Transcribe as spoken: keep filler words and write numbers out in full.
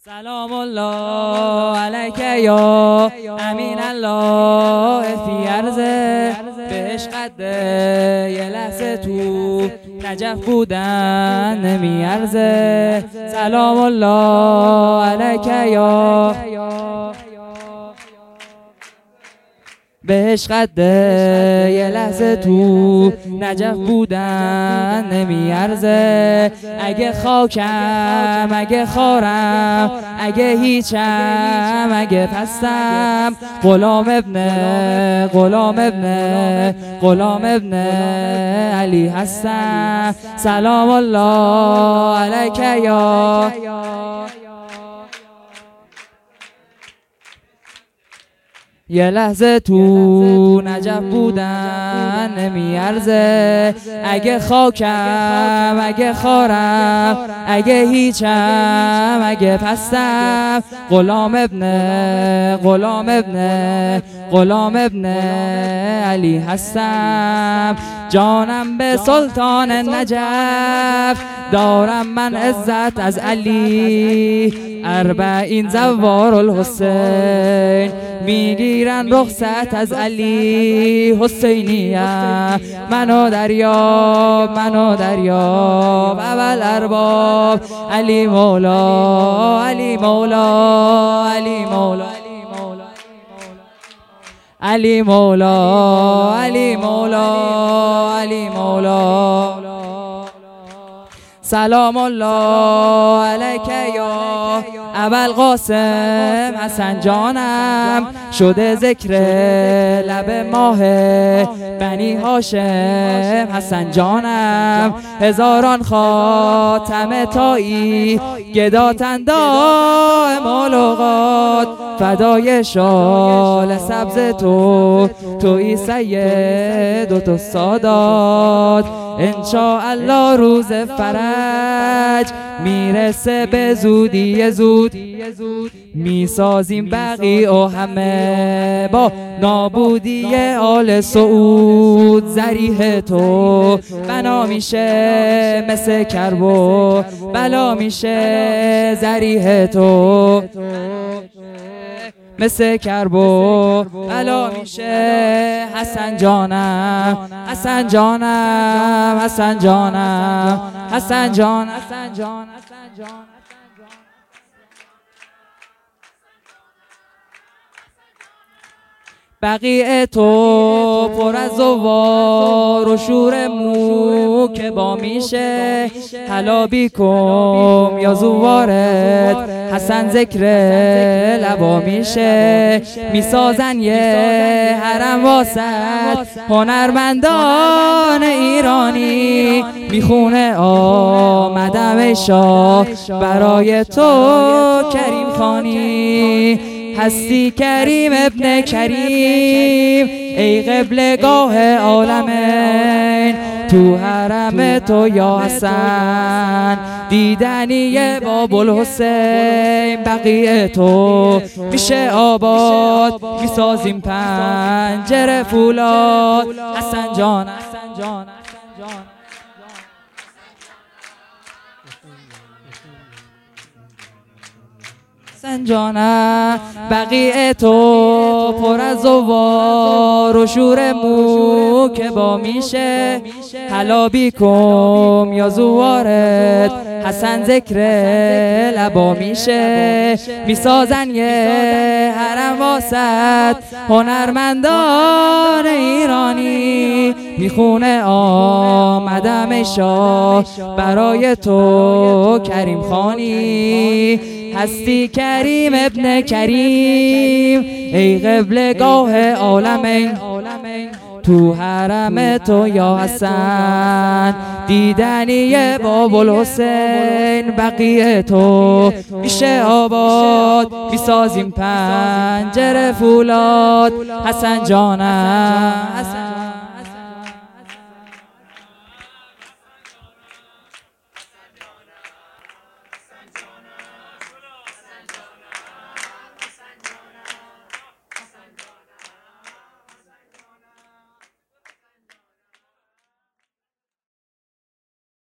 سلام الله علیک یا امین الله فی عرضه به عشقت یه لحظه تو نجف بودن نمیارزه. سلام الله علیک یا به عشقت یه لحظه تو نجف بودن نمیارزه. اگه خاکم اگه خارم اگه هیچم اگه پستم غلام ابن غلام ابن غلام ابن علی هستم. سلام الله علیک یا یه لحظه تو نجف بودن نمیارزه. اگه خاکم اگه خارم اگه هیچم اگه پستم غلام ابن غلام ابن غلام ابن علی هستم. جانم به سلطان نجف دارم من عزت از علی. اربعین زوار الحسین میگیرن رخصت از علی. حسینیم منو دریاب منو دریاب اول ارباب علی مولا علی مولا علی مولا علی مولا علی مولا علی مولا. سلام الله علیک یا ابل قاسم حسن جانم. شده ذکر لب ماه بنی هاشم حسن جانم. هزاران خاتم تایی گداتن دائم ملغات فدای شال سبز تو توی سید و تو سادات. انشاءالله روز فرج میرسه به زودی زود میسازیم بقی و همه با نابودی آل سعود. ذریح تو بنا میشه مثل کرب و بلا میشه. ذریح تو مثل کرب و بلا میشه. حسن جانم حسن جانم حسن جانم حسن جان حسن جان حسن جان. بقیع تو پر از زوار و شور مو که با میشه. حلا بیکم یا زوارت حسن ذکر لبا میشه. میسازن یه حرم واسط هنرمندان ایرانی. میخونه آمدم شاه برای تو کریم خانی. هستی کریم ابن کریم ای قبلگاه عالمین. تو حرم تو یا حسن دیدنی باب الحسین. بقیه تو میشه آباد میسازیم پنجره فولاد. حسن جان حسن جان حسن جان. حسن جانم بقیع تو پر از زوار و شور مو که با میشه. حلا بیکم یا زوارت حسن ذکر لبا میشه. میسازن یه حرم واسط هنرمندان ایرانی. میخونه آمدم شاه برای تو کریم خانی. هستی کریم ابن کریم ای قبلگاه عالمین. تو حرم تو یا حسن دیدنی باب الحسین. بقیه تو میشه آباد میسازیم پنجره فولاد. حسن جانم حسن